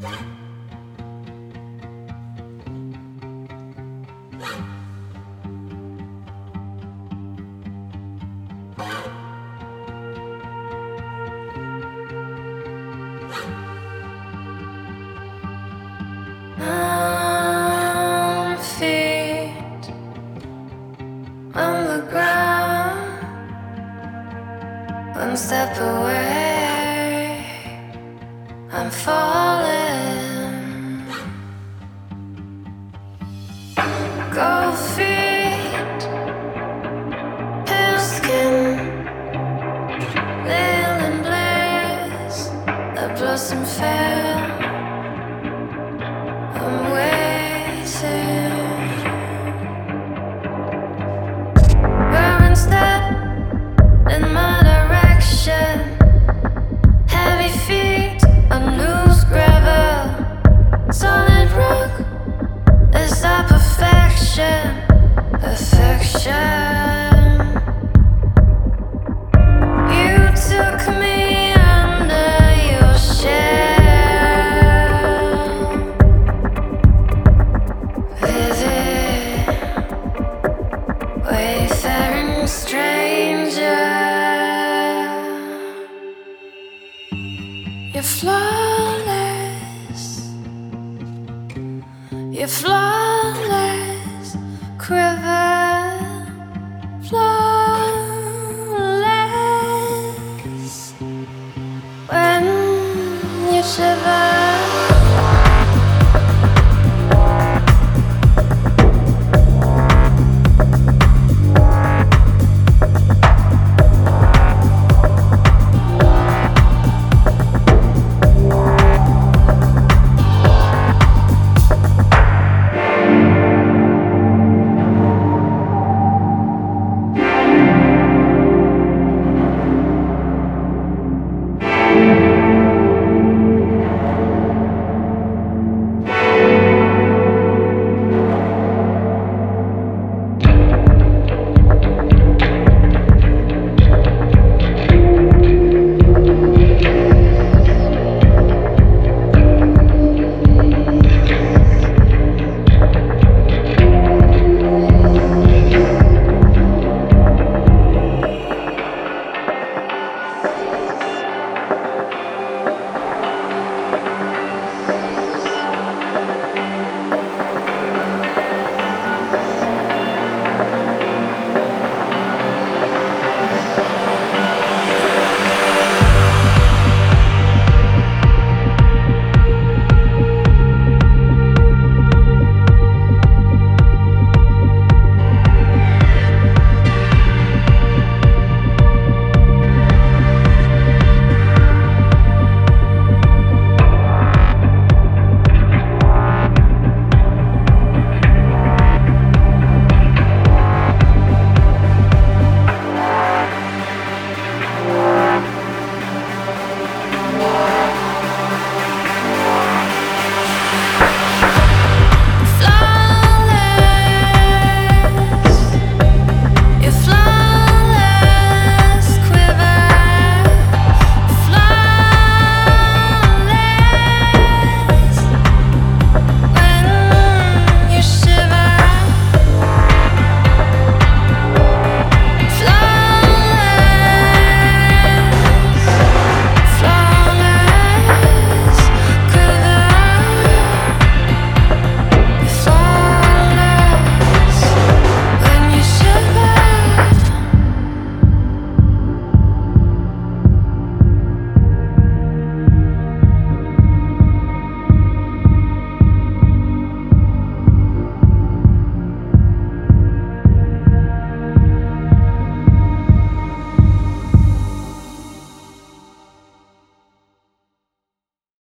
Feet on the ground, one step away, I'm falling. Cold feet, pale skin, nail and blaze, the blossom fair. I'm waiting. Burning step in my direction. Heavy feet on loose gravel. Solid rock is our perfection. Perfection. You took me under your shell. Vivid, wayfaring stranger. You're flawless. You're flawless. Quiver, flawless. When you shiver.